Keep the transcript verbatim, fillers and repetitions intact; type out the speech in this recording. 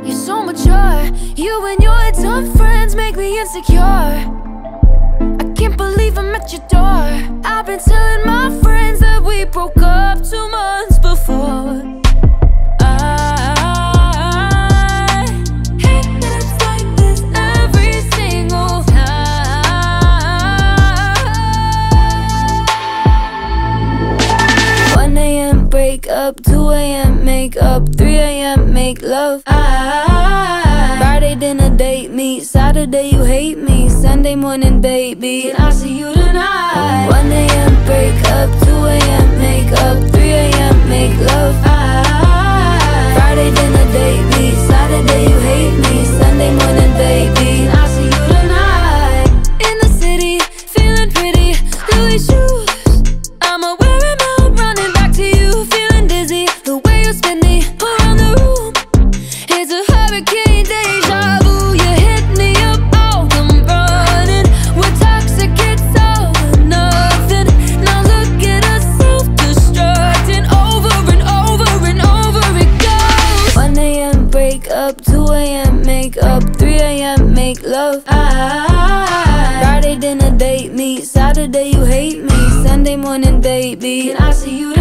You're so mature. You and your tough friends make me insecure. I can't believe I'm at your door. I've been telling my friends that we broke up two months before. I hate that it's like this every single time. one A M break up, two A M make up, three A M make love. I Friday dinner date me, Saturday you hate me, Sunday morning baby, can I see you tonight? one A M break up, two A M make up, three A M make love. I Friday dinner date me, Saturday you hate me, Sunday morning baby, can I see you tonight? In the city, feeling pretty, Louis shoes, I'ma wear him out, running back to you, feeling dizzy. The way you spin me around the room, it's a hurricane, deja vu. You hit me up, oh, I'm running. We're toxic, it's all or nothing. Now look at us self-destructing, over and over and over it goes. one A M break up, two A M make up, three A M make love. I Friday dinner date me, Saturday you hate me, Sunday morning baby, can I see you